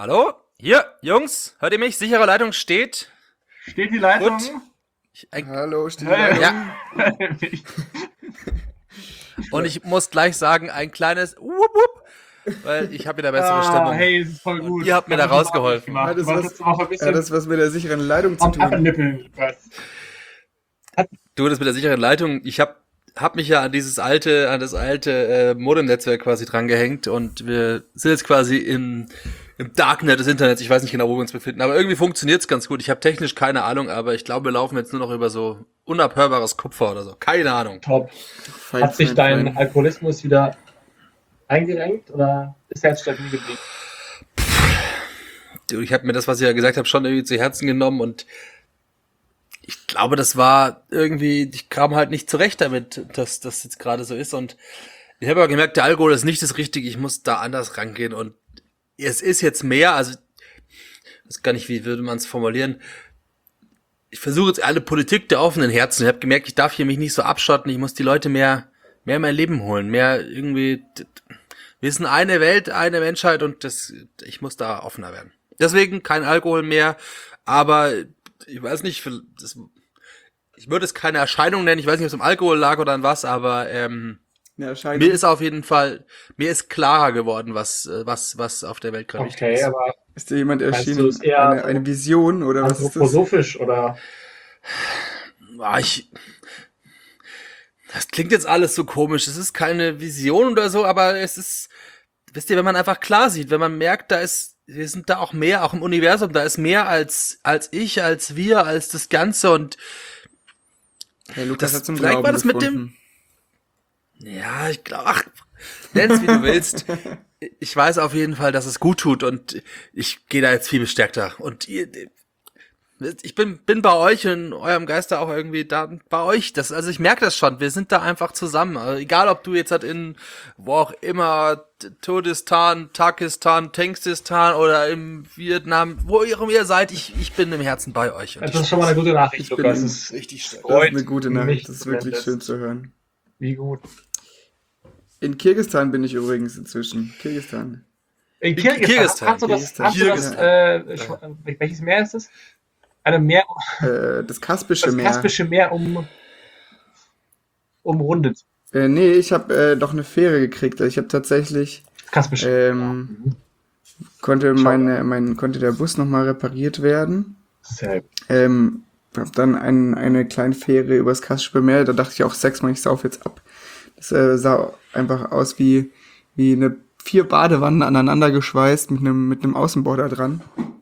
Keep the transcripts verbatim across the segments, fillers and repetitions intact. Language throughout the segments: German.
Hallo? Hier, Jungs, hört ihr mich? Sichere Leitung steht. Steht die Leitung? Gut. Ich, äh, Hallo, steht die Hey. Leitung? Ja. Und ich muss gleich sagen, ein kleines Wupp, Wupp, weil ich habe wieder bessere ah, Stimmung. Hey, das ist voll gut. Und ihr habt mir da rausgeholfen. Hat das, Was was, letzte Woche ein hat bisschen das was mit der sicheren Leitung zu am tun? Affennippeln. Was? Du, das mit der sicheren Leitung, ich habe hab mich ja an dieses alte, an das alte äh, Modem-Netzwerk quasi drangehängt und wir sind jetzt quasi im, im Darknet des Internets. Ich weiß nicht genau, wo wir uns befinden, aber irgendwie funktioniert's ganz gut. Ich habe technisch keine Ahnung, aber ich glaube, wir laufen jetzt nur noch über so unabhörbares Kupfer oder so. Keine Ahnung. Top. Fein, Hat sich fein, dein fein. Alkoholismus wieder eingerenkt oder ist er jetzt stabil geblieben? Du, ich habe mir das, was ich ja gesagt habe, schon irgendwie zu Herzen genommen und ich glaube, das war irgendwie, ich kam halt nicht zurecht damit, dass das jetzt gerade so ist und ich habe aber gemerkt, der Alkohol ist nicht das Richtige, ich muss da anders rangehen und es ist jetzt mehr, also ich weiß gar nicht, wie würde man es formulieren, ich versuche jetzt alle Politik der offenen Herzen, ich habe gemerkt, ich darf hier mich nicht so abschotten, ich muss die Leute mehr, mehr in mein Leben holen, mehr irgendwie, wir sind eine Welt, eine Menschheit und das, ich muss da offener werden. Deswegen kein Alkohol mehr, aber ich weiß nicht, das, ich würde es keine Erscheinung nennen, ich weiß nicht, ob es am Alkohol lag oder an was, aber ähm, Eine Erscheinung. mir ist auf jeden Fall, mir ist klarer geworden, was was was auf der Welt gerade wichtig Okay, ist. aber Ist dir jemand Meinst erschienen? du, es eher Eine, so eine Vision oder was ist das? anthroposophisch oder Ah, ich, das klingt jetzt alles so komisch, es ist keine Vision oder so, aber es ist, wisst ihr, wenn man einfach klar sieht, wenn man merkt, da ist, wir sind da auch mehr, auch im Universum, da ist mehr als als ich, als wir, als das Ganze und Herr Lukas das- hat zum vielleicht Glauben war das mit gefunden. ja, ich glaube, ach, nenn's wie du willst. Ich weiß auf jeden Fall, dass es gut tut und ich gehe da jetzt viel bestärkter. Und ihr, ich bin bin bei euch in eurem Geiste auch irgendwie da bei euch. Das, also ich merke das schon. Wir sind da einfach zusammen. Also egal, ob du jetzt halt in wo auch immer Kurdistan, Takistan, Tengstistan oder im Vietnam, wo ihr auch ihr seid, ich ich bin im Herzen bei euch. Und das ich, ist schon mal eine gute Nachricht, Ich bin Lukas. in- Das ist richtig stolz. Das ist freut eine gute mich Nachricht, das ist wirklich zumindest. schön zu hören. Wie gut. In Kirgisistan bin ich übrigens inzwischen. Kirgisistan. In Kirgisistan. Kirgisistan. Hast du das, Kirgisistan. hast du das äh, Sch- welches Meer ist es? Eine Meer, Äh, das Kaspische das Meer. Kaspische Meer um, umrundet. Äh, nee, ich habe äh, doch eine Fähre gekriegt. Ich habe tatsächlich Das Kaspische ähm, Mhm. konnte Schau. meine mein konnte der Bus nochmal repariert werden. Sehr gut. Ähm, hab dann ein, eine kleine Fähre übers Kaspische Meer. Da dachte ich auch sechsmal, ich sauf jetzt ab. Das äh, sah einfach aus wie wie eine vier Badewannen aneinander geschweißt mit einem mit einem Außenborder dran.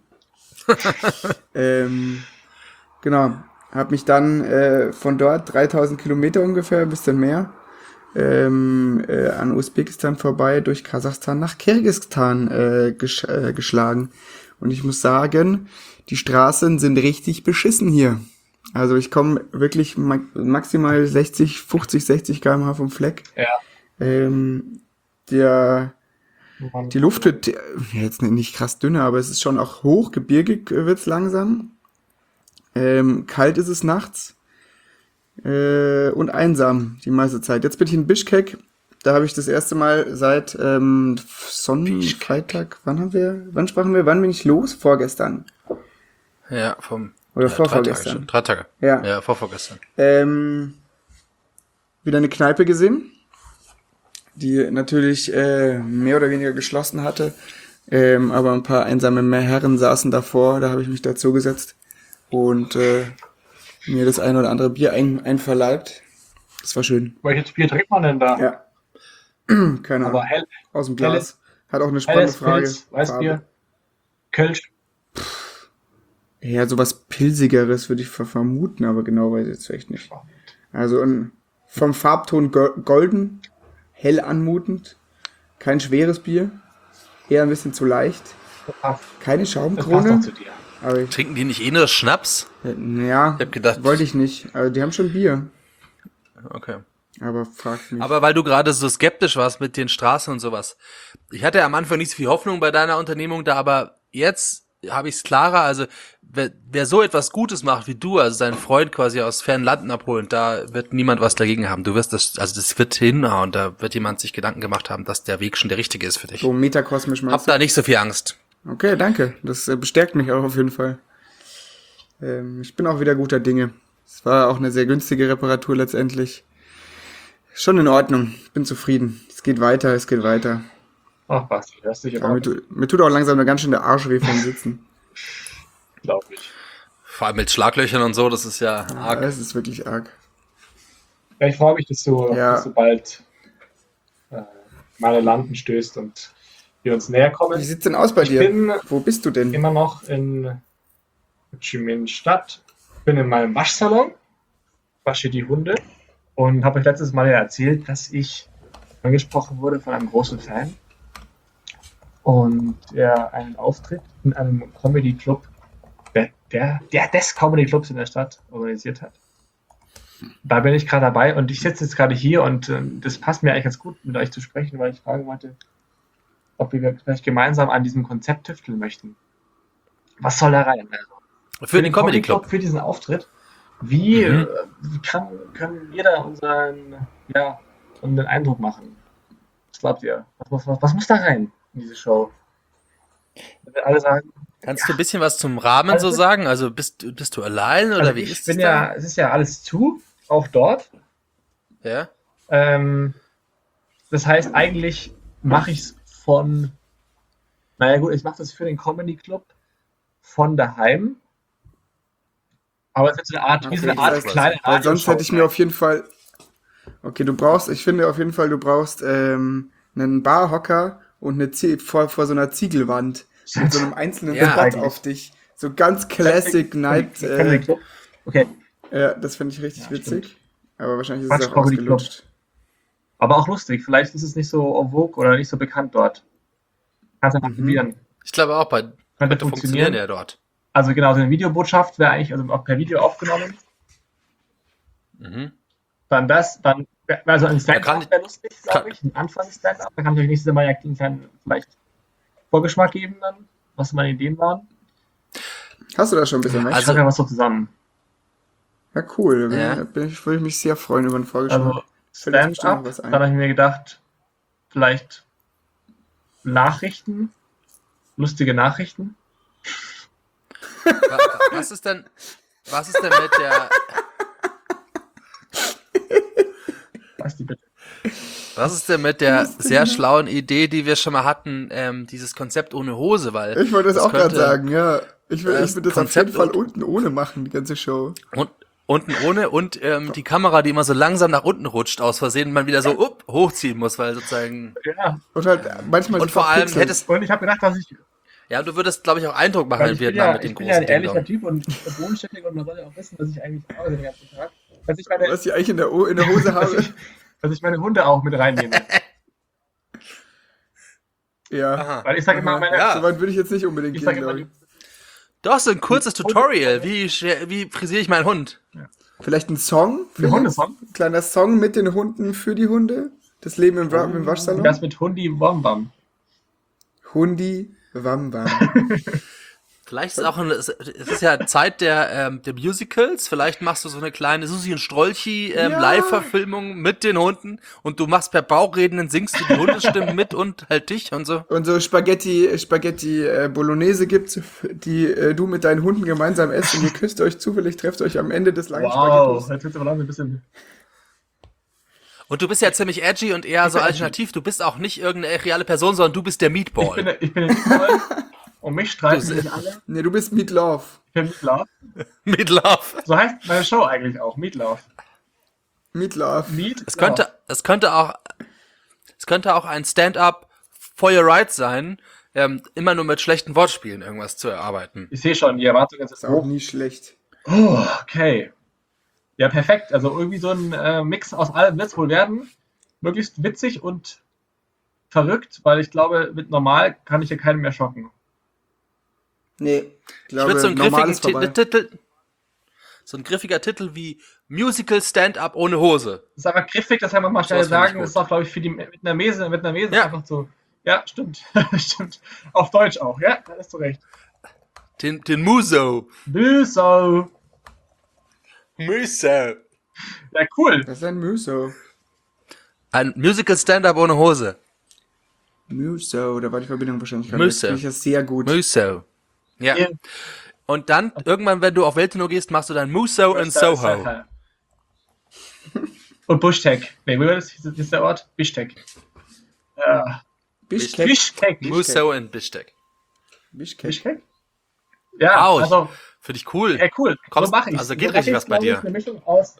ähm, genau. Hab mich dann äh, von dort dreitausend Kilometer ungefähr, ein bisschen mehr, ähm, äh, an Usbekistan vorbei durch Kasachstan nach Kirgisistan äh, gesch äh, geschlagen. Und ich muss sagen, die Straßen sind richtig beschissen hier. Also ich komme wirklich ma maximal sechzig, fünfzig, sechzig Kilometer pro Stunde vom Fleck. Ja. Ähm, der, Man- die Luft wird äh, jetzt nicht krass dünner, aber es ist schon auch hoch, gebirgig äh, wird's langsam. Ähm, kalt ist es nachts. Äh, und einsam die meiste Zeit. Jetzt bin ich in Bischkek. Da habe ich das erste Mal seit ähm, Sonnenfreitag, wann haben wir, wann sprachen wir, wann bin ich los? Vorgestern. Ja, vom Oder ja, drei Tage vorvorgestern. schon. Drei Tage. Ja. Ja, vorvorgestern. Ähm, wieder eine Kneipe gesehen, die natürlich äh, mehr oder weniger geschlossen hatte. Ähm, aber ein paar einsame Herren saßen davor, da habe ich mich dazu gesetzt und äh, mir das ein oder andere Bier ein, einverleibt. Das war schön. Welches Bier trinkt man denn da? Ja. Keine Aber Ahnung. hell, Aus dem Glas. Hat auch eine spannende helles Frage. Pilz, Weißbier, Farbe. Kölsch. Ja, sowas Pilsigeres würde ich ver- vermuten, aber genau weiß ich jetzt echt nicht. Also ein, vom Farbton go- golden, hell anmutend, kein schweres Bier, eher ein bisschen zu leicht, Das passt, keine das passt doch Schaumkrone, zu dir. aber ich, Trinken die nicht eh nur Schnaps? äh, ja, Ich hab gedacht- wollte ich nicht. Also die haben schon Bier, Okay. aber fragt mich. Aber weil du gerade so skeptisch warst mit den Straßen und sowas. Ich hatte am Anfang nicht so viel Hoffnung bei deiner Unternehmung da, aber jetzt habe ich es klarer. Also wer, wer so etwas Gutes macht wie du, also seinen Freund quasi aus fernen Landen abholen, da wird niemand was dagegen haben. Du wirst das, also das wird hinhauen. Da wird jemand sich Gedanken gemacht haben, dass der Weg schon der richtige ist für dich. So metakosmisch Hab meinst da nicht so viel Angst. Okay, danke. Das äh, bestärkt mich auch auf jeden Fall. Ähm, ich bin auch wieder guter Dinge. Es war auch eine sehr günstige Reparatur letztendlich. Schon in Ordnung. Ich bin zufrieden. Es geht weiter, es geht weiter. Ach, Basti, hörst dich Ja, aber mir, tu, mir tut auch langsam eine ganz schön der Arsch weh vom Sitzen. unglaublich. Vor allem mit Schlaglöchern und so, das ist ja Ja, arg. es ist wirklich arg. Ja, ich freue mich, dass du, Ja. dass du bald äh, mal an Landen stößt und wir uns näher Wie kommen. sieht's denn aus bei Ich dir? bin Wo bist du denn? immer noch in Ho Chi Minh Stadt, bin in meinem Waschsalon, wasche die Hunde und habe euch letztes Mal ja erzählt, dass ich angesprochen wurde von einem großen Fan und er einen Auftritt in einem Comedy-Club, der, der, der des Comedy-Clubs in der Stadt organisiert hat. Da bin ich gerade dabei und ich sitze jetzt gerade hier und äh, das passt mir eigentlich ganz gut, mit euch zu sprechen, weil ich fragen wollte, ob wir vielleicht gemeinsam an diesem Konzept tüfteln möchten. Was soll da rein? Also, Für den Comedy Club. Für diesen Auftritt. Wie, Mhm. äh, wie kann, können wir da unseren, ja, unseren Eindruck machen? Was glaubt ihr? Was, muss- was, was muss da rein in diese Show? Wenn wir alle sagen, Kannst du ein bisschen was zum Rahmen so Also- sagen? Also bist, bist du allein oder also wie ich ist bin es ja, es ist ja alles zu, auch dort. da? Ja? Ähm, das heißt, eigentlich mache ich es von, naja gut, ich mache das für den Comedy Club von daheim. Aber es ist so eine Art, wie so eine Okay, Art das heißt, kleine Weil sonst Radioshow hätte ich mir auf jeden Fall. Okay, du brauchst, ich finde auf jeden Fall, du brauchst ähm, einen Barhocker und eine Zie vor, vor so einer Ziegelwand mit so einem einzelnen Ja, Spot eigentlich. auf dich. So ganz Classic Night. Comedy Äh, Club. Okay, ja, das finde ich richtig Ja, witzig. Aber wahrscheinlich ist Quatsch, es auch Comedy Club. ausgelutscht. aber auch lustig. Vielleicht ist es nicht so en vogue oder nicht so bekannt dort. Kannst einfach Mhm. probieren. Ich glaube auch, bei Könnte könnte funktionieren funktionieren. ja dort. Also genau, so eine Videobotschaft wäre eigentlich also auch per Video aufgenommen. Mhm. Dann das, dann also ein kann Stand-up ich- wäre lustig, glaube kann- ich. Ein Anfangs-Stand-up. Da kann ich euch nächstes Mal ja einen kleinen vielleicht Vorgeschmack geben, dann, was meine Ideen waren. Hast du da schon ein bisschen was? Ich Also- schreibe ja was so zusammen. Ja, cool. Da Ja. bin, bin ich, würde ich mich sehr freuen über einen Vorgeschmack. Also Fällt uns bestimmt Stand-up, noch was dann ein. habe ich mir gedacht, vielleicht Nachrichten, lustige Nachrichten. Wa- Was ist denn, was ist denn mit der, Was die bitte? was ist denn mit der sehr schlauen Idee, die wir schon mal hatten, ähm, dieses Konzept ohne Hose, weil Ich wollte das, das auch gerade könnte- sagen, ja. Ich will, Das ich will das Konzept auf jeden Fall und- unten ohne machen, die ganze Show. und unten ohne und ähm, die Kamera, die immer so langsam nach unten rutscht, aus Versehen man wieder so up, hochziehen muss, weil sozusagen, Ja, Und halt manchmal und so vor allem verpixelt. hättest, und ich habe gedacht, dass ich, ja, du würdest, glaube ich, auch Eindruck machen weil in ich bin Vietnam ja, mit den ich bin ja großen ein ehrlicher Ding Typ und bodenständig und man soll ja auch wissen, dass ich eigentlich arbeite den ganzen Tag. Dass ich meine, Was ich eigentlich in der, O- in der Hose dass habe. ich, dass ich meine Hunde auch mit reinnehme. Ja. Aha. Weil ich sage immer, Aha. meine, Ja. So weit würde ich jetzt nicht unbedingt ich gehen, sage immer, glaube ich. Doch, so ein kurzes Tutorial, wie, sche- wie frisiere ich meinen Hund? Vielleicht ein Song? die Hundesong, Ein kleiner Song mit den Hunden für die Hunde? Das Leben im, Wa- im Waschsalon? das mit Hundi Wombam. Hundi Wam Wam. Vielleicht ist es auch ein, es es ist ja Zeit der, ähm, der Musicals. Vielleicht machst du so eine kleine Susi und Strolchi ähm, Ja. Live-Verfilmung mit den Hunden und du machst per Bauchreden, dann singst du die Hundestimmen mit und halt dich und so. Und so Spaghetti, Spaghetti äh, Bolognese gibt's, die äh, du mit deinen Hunden gemeinsam esst und ihr küsst euch zufällig, trefft euch am Ende des langen Wow, Spaghettos. jetzt wird es aber langsam ein bisschen. Und du bist ja ziemlich edgy und eher so alternativ. Du bist auch nicht irgendeine reale Person, sondern du bist der Ich bin, Meatball. ich bin in Meatball und mich streiten Du- sich alle. Nee, du bist Meat Love. Ich bin Meatloaf. Meatloaf. So heißt meine Show eigentlich auch, Meatloaf. Meat Love. Meat. Es könnte, es könnte auch, es könnte auch ein Stand-up for your rights sein, ähm, immer nur mit schlechten Wortspielen irgendwas zu erarbeiten. Ich sehe schon, die Erwartungen sind Ist auch hoch. nie schlecht. Oh, okay. Ja, perfekt. Also irgendwie so ein äh, Mix aus allem wird es wohl werden. Möglichst witzig und verrückt, weil ich glaube, mit normal kann ich hier keinen mehr schocken. Nee, ich Ich glaube, würde so einen normal griffigen ist vorbei. Ti- Titel, so ein griffiger Titel wie Musical Stand-up ohne Hose. Das ist einfach griffig, das kann man mal schnell Sowas finde ich sagen. gut. Das ist auch, glaube ich, für die mit einer Mese, mit einer Mese Ja. einfach so. Ja, stimmt. stimmt. Auf Deutsch auch, ja, da hast du recht. Den, den Muso. Büso. Muso. Ja, cool. Das ist ein Muso. Ein Musical Stand-up ohne Hose. Muso, da war die Verbindung wahrscheinlich gerade. Jetzt Muso. finde ich das sehr gut. Muso. Ja. Ja. Und dann, irgendwann, wenn du auf Welttour gehst, machst du dann Muso in Soho. Und Bushtek. Nee, wie war das? Wie ist der Ort? Bishtek. Ja. Bishkek. Bishkek. Muso in Bishkek. Bishkek. Bishkek? Ja, Au, also, Finde ich cool. ja, cool. Kommst- so mache ich also geht richtig was bei dir. Eine Mischung aus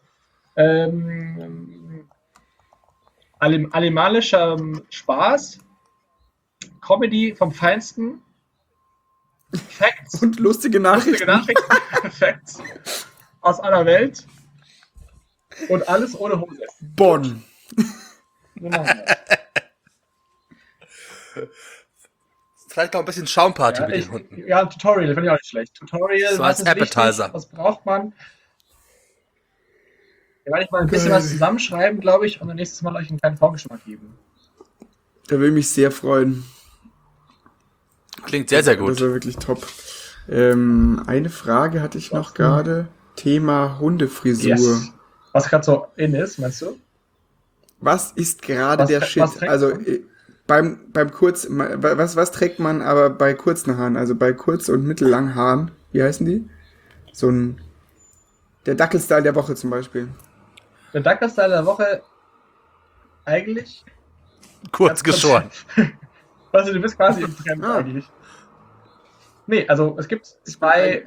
ähm, alim animalischem Spaß, Comedy vom Feinsten, Facts, Und lustige Nachrichten. lustige Nachrichten, Facts aus aller Welt und alles ohne Hose. Bonn. So machen wir. Vielleicht noch ein bisschen Schaumparty Ja, mit ich, den Hunden. ja, ein Tutorial, finde ich auch nicht schlecht. Tutorial, So was als ist Appetizer. wichtig, was braucht man? Da werde ich mal ein bisschen was zusammenschreiben, glaube ich, und dann nächstes Mal euch einen kleinen Vorgeschmack geben. Da will ich mich sehr freuen. Klingt sehr, sehr Das gut. war wirklich top. Ähm, eine Frage hatte ich noch gerade. Thema Hundefrisur. Yes. Was gerade so in ist, meinst du? Was ist gerade Was der trä- Shit? was trägt Also man? äh, beim, beim kurz, ma- was, was trägt man aber bei kurzen Haaren? Also bei kurz- und mittellangen Haaren. Wie heißen die? So ein, der Dackelstyle der Woche zum Beispiel. Der Dackelstyle der Woche eigentlich. Kurz geschoren. Also du bist quasi im Trend Ah. eigentlich. Nee, also es gibt zwei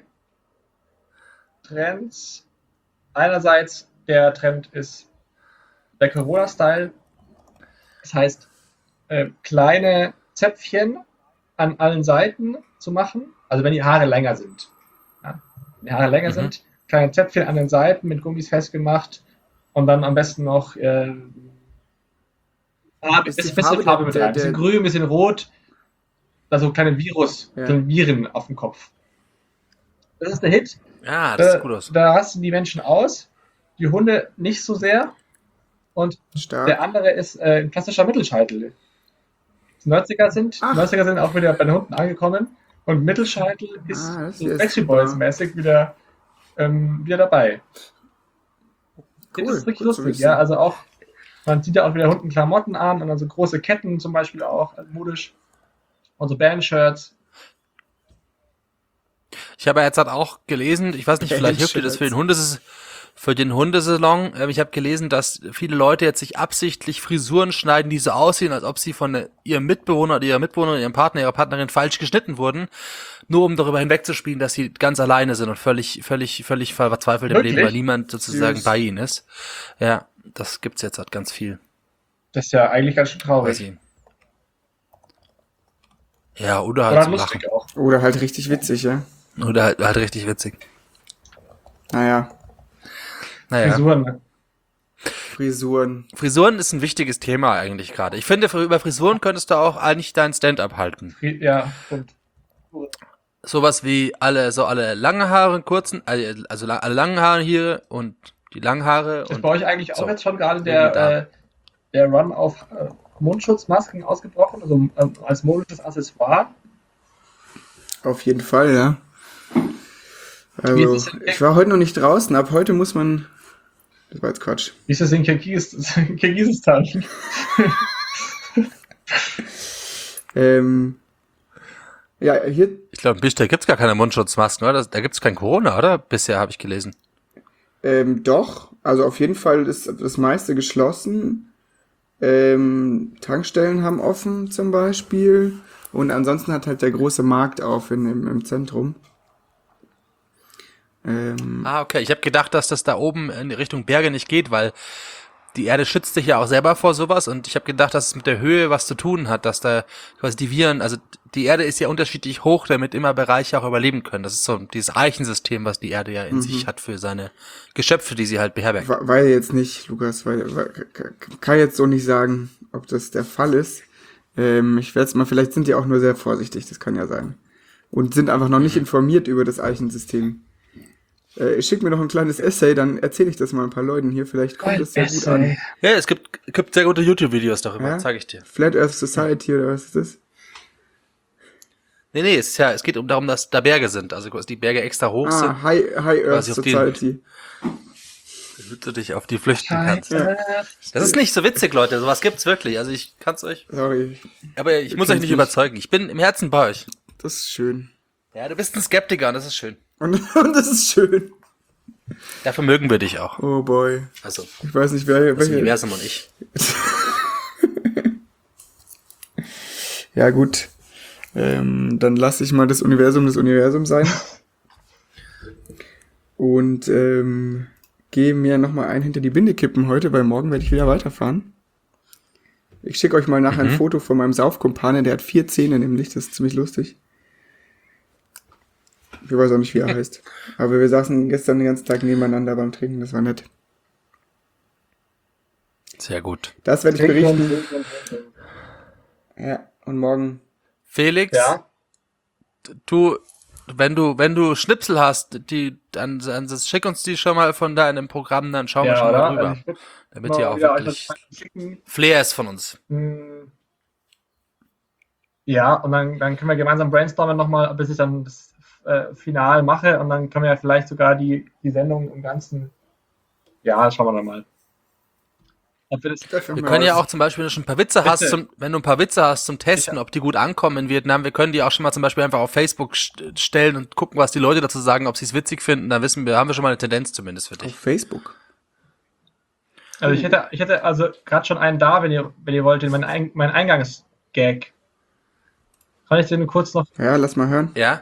Trends. Einerseits der Trend ist der Corona-Style. Das heißt, äh, kleine Zöpfchen an allen Seiten zu machen. Also wenn die Haare länger sind. Ja, wenn die Haare länger Mhm. sind, kleine Zöpfchen an den Seiten mit Gummis festgemacht und dann am besten noch äh, Farbe, Ist die bisschen, bisschen Farbe Farbe der- mit der- rein. Ein bisschen der- grün, ein bisschen rot. Also kleine Virus, Ja. so Viren auf dem Kopf. Das ist der Hit. Ja, das Da, sieht gut aus. da rasten die Menschen aus, die Hunde nicht so sehr. Und Stark. der andere ist äh, ein klassischer Mittelscheitel. Die neunziger sind, Ach. die neunziger sind auch wieder bei den Hunden angekommen. Und Mittelscheitel ist Ah, das so ist Backstreet super. Boys mäßig wieder, ähm, wieder dabei. Cool, Das ist richtig gut zu lustig, wissen. ja. Also auch, man sieht ja auch wieder Hunden Klamotten an und dann so große Ketten zum Beispiel auch, also modisch. Und so Bandshirts. Ich habe jetzt halt auch gelesen, ich weiß nicht, vielleicht hilft dir das für den Hundes für den Hundesalon. Ähm, Ich habe gelesen, dass viele Leute jetzt sich absichtlich Frisuren schneiden, die so aussehen, als ob sie von äh, ihrem Mitbewohner oder ihrer Mitbewohnerin, ihrem Partner, ihrer Partnerin falsch geschnitten wurden, nur um darüber hinwegzuspielen, dass sie ganz alleine sind und völlig, völlig, völlig verzweifelt im Wirklich? Leben, weil niemand sozusagen Süß. bei ihnen ist. Ja, das gibt's jetzt halt ganz viel. Das ist ja eigentlich ganz schön Weiß traurig. ich. Ja, oder halt Oder zum Lachen. lustig auch. Oder halt richtig witzig, ja. Oder halt, halt richtig witzig. Naja, Naja. Frisuren. Ne? Frisuren. Frisuren ist ein wichtiges Thema eigentlich gerade. Ich finde, über Frisuren könntest du auch eigentlich dein Stand-up halten. Fri- Ja, stimmt. Sowas wie alle, so alle lange Haare, kurzen, also also la- alle langen Haare hier und die langen Haare Ist und bei euch eigentlich auch so. jetzt schon gerade Irgendwie der, da. äh, der Run auf äh, Mundschutzmasken ausgebrochen, also ähm, als modisches Accessoire? Auf jeden Fall, ja. Wie Also, ist es denn- ich war heute noch nicht draußen, ab heute muss man. Das war jetzt Quatsch. Wie ist das in Kirgis Kirgisistan? Ähm, ja, hier, Ich glaube, in Bishkek gibt's gar keine Mundschutzmasken, oder? Da gibt's kein Corona, oder? Bisher habe ich gelesen. ähm, doch. Also auf jeden Fall ist das meiste geschlossen. Ähm, Tankstellen haben offen zum Beispiel. Und ansonsten hat halt der große Markt auf in, im, im Zentrum. Ähm, Ah, okay. Ich habe gedacht, dass das da oben in Richtung Berge nicht geht, weil die Erde schützt sich ja auch selber vor sowas und ich habe gedacht, dass es mit der Höhe was zu tun hat, dass da quasi die Viren, also die Erde ist ja unterschiedlich hoch, damit immer Bereiche auch überleben können. Das ist so dieses Eichensystem, was die Erde ja in Mhm. sich hat für seine Geschöpfe, die sie halt beherbergt. we- Weiß jetzt nicht, Lukas, weil, weil, kann jetzt so nicht sagen, ob das der Fall ist. Ähm, ich werde es mal, vielleicht sind die auch nur sehr vorsichtig, das kann ja sein. Und sind einfach noch nicht informiert über das Eichensystem. Äh, schick mir doch ein kleines Essay, dann erzähle ich das mal ein paar Leuten hier, vielleicht kommt das sehr gut an. Ja, es gibt, gibt sehr gute YouTube-Videos darüber, Ja? zeige ich dir. Flat Earth Society oder was ist das? Nee, nee, es ist ja, es geht um darum, dass da Berge sind, also dass die Berge extra hoch sind. Ah, High, High Earth Quasi auf den- Society. Damit du dich auf die flüchten kannst. Scheiße. Das ist nicht so witzig, Leute. Sowas gibt's wirklich. Also ich kann's euch. Sorry, Aber ich Ihr muss euch kennt's nicht nicht. überzeugen. Ich bin im Herzen bei euch. das ist schön. Ja, du bist ein Skeptiker und das ist schön. Und, und das ist schön. Dafür mögen wir dich auch. Oh boy. Also, Ich weiß nicht, wer das welche. Universum und ich. Ja, gut. Ähm, dann lasse ich mal das Universum das Universum sein. Und ähm, gehe mir nochmal ein hinter die Binde kippen heute, weil morgen werde ich wieder weiterfahren. Ich schicke euch mal nachher Mhm. ein Foto von meinem Saufkumpane, der hat vier Zähne nämlich, das ist ziemlich lustig. Ich weiß auch nicht, wie er heißt. Aber wir saßen gestern den ganzen Tag nebeneinander beim Trinken, das war nett. Sehr gut. Das werde ich Trinken berichten. und trinken und trinken. Ja, und morgen. Felix, Ja, du, wenn du, wenn du Schnipsel hast, die, dann, dann schick uns die schon mal von deinem Programm, dann schauen wir ja, schon oder? mal rüber. Also ich würd Damit mal ihr auch wieder euch wirklich das schicken. Flair ist von uns. Hm. Ja, und dann, dann können wir gemeinsam brainstormen nochmal, bis ich dann das äh, Final mache und dann können wir ja vielleicht sogar die, die Sendung im Ganzen. Ja, das schauen wir dann mal. Ob wir das, Wir können ja auch zum Beispiel, wenn du schon ein paar Witze hast, Bitte. zum, wenn du ein paar Witze hast zum Testen, ob die gut ankommen in Vietnam, wir können die auch schon mal zum Beispiel einfach auf Facebook st- stellen und gucken, was die Leute dazu sagen, ob sie es witzig finden. Dann wissen wir, haben wir schon mal eine Tendenz zumindest für Auf dich. Facebook. also ich hätte, ich hätte also gerade schon einen da, wenn ihr, wenn ihr wollt, den- mein, Ein, mein Eingangsgag. Kann ich den kurz noch? Ja, lass mal hören. Ja?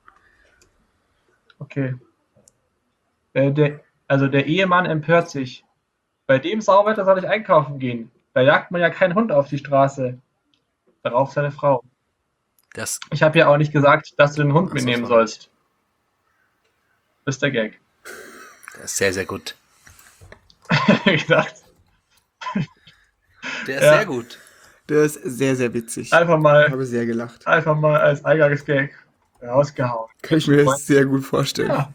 Okay. Äh, der, also der Ehemann empört sich. Bei dem Sauwetter soll ich einkaufen gehen. Da jagt man ja keinen Hund auf die Straße. Darauf seine Frau. Das, Ich habe ja auch nicht gesagt, dass du den Hund Ach so, mitnehmen sorry. sollst. Das ist der Gag. das ist sehr, sehr gut. gedacht. Der ist Ja. sehr gut. Der ist sehr, sehr witzig. Einfach Ich mal, habe sehr gelacht. einfach mal als Eingangsgag rausgehauen. Kann ich mir jetzt sehr gut vorstellen. Ja.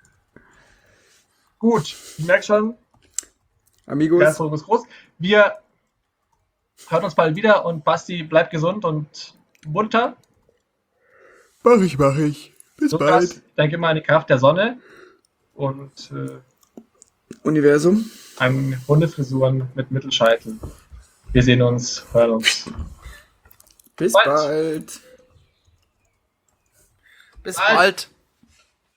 Gut, ich merke schon, der Amigos, Erfolg ist groß. Wir hören uns bald wieder und Basti bleibt gesund und munter. mach ich, mach ich. Bis Lukas, bald. denke mal an die Kraft der Sonne und äh, Universum. an Hundefrisuren mit Mittelscheitel. Wir sehen uns, hören uns. Bis Bald. bald. Bis Bald. bald.